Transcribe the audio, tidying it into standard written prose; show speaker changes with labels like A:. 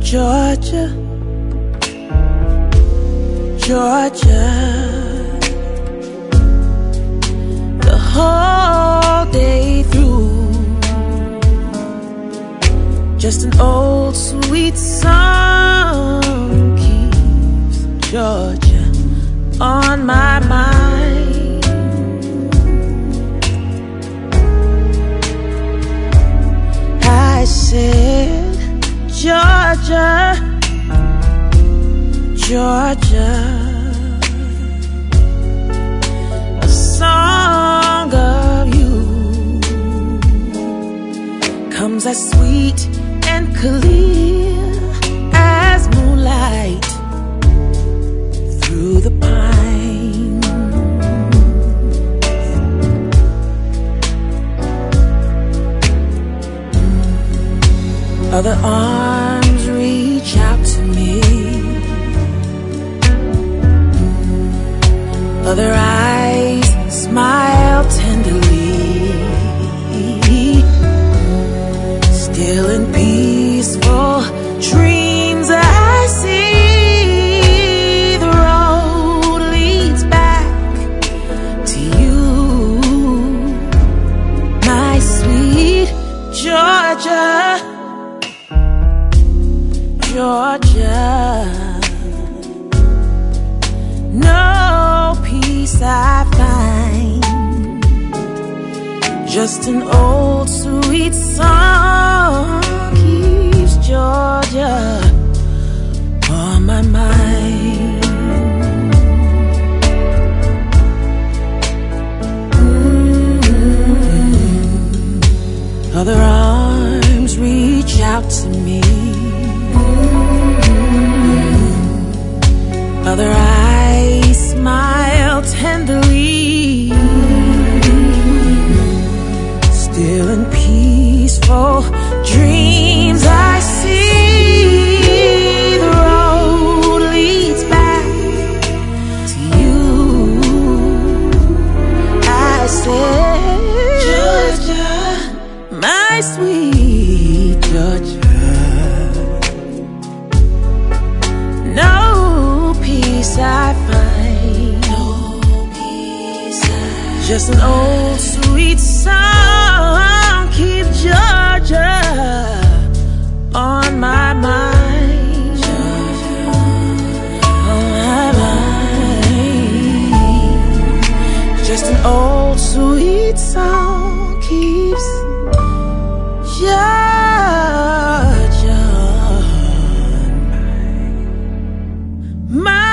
A: Georgia, Georgia, the whole day through. Just an old sweet song keeps Georgia on my mind. I said, Georgia, Georgia, a song of you comes as sweet and clear as moonlight through the pine. Other arms reach out to me, other eyes smile tenderly. Still in peaceful dreams I see the road leads back to you, my sweet Georgia, Georgia. No peace I find, just an old sweet song keeps Georgia on my mind. Other arms reach out to me, other eyes smile tenderly. Still in peaceful dreams I see the road leads back to you. I said, Georgia, my sweet Georgia, no peace I find, no peace I find. Just an old sweet song keep Georgia on my mind, Georgia, on my mind. Just an old sweet song keeps Georgia on my